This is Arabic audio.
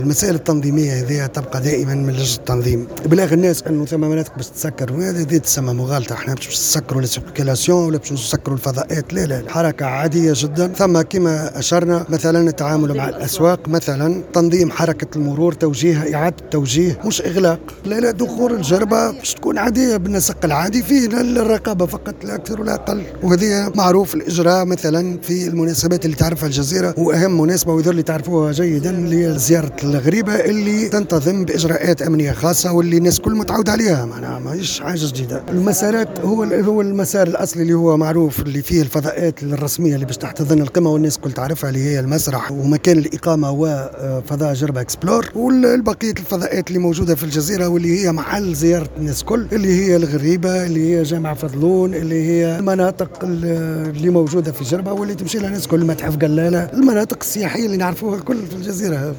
المسائل التنظيميه هذه تبقى دائما من لجنه التنظيم، بلاغ الناس انه ثم مناطق باش تسكر، وهذه تسمى مغالطه. احنا باش نسكروا السيركيلاسيون ولا باش نسكروا الفضاءات؟ لا لا، الحركه عاديه جدا. ثم كما اشرنا مثلا التعامل مع الاسواق، مثلا تنظيم حركه المرور، توجيه، اعاده توجيه، مش اغلاق. لا لا، دخول الجربه باش تكون عاديه بالنسق العادي، فيه الرقابه فقط لا اكثر ولا اقل. وهذه معروف الاجراء مثلا في المناسبات اللي تعرفها الجزيره، واهم مناسبه ويظل اللي تعرفوها جيدا اللي هي زياره الغريبه اللي تنتظم باجراءات امنيه خاصه واللي الناس كل متعود عليها، معناها ماهيش حاجه جديده. المسارات هو المسار الاصلي اللي هو معروف، اللي فيه الفضاءات الرسميه اللي باش تحتضن القمه والناس كل تعرفها، اللي هي المسرح ومكان الاقامه وفضاء جربه اكسبلور، والبقيه الفضاءات اللي موجوده في الجزيره واللي هي محل زياره الناس كل، اللي هي الغريبه، اللي هي جامع فضلون، اللي هي المناطق اللي موجوده في جربه واللي تمشي لها الناس كل، متحف قلاله، المناطق السياحيه اللي نعرفوها كل في الجزيره.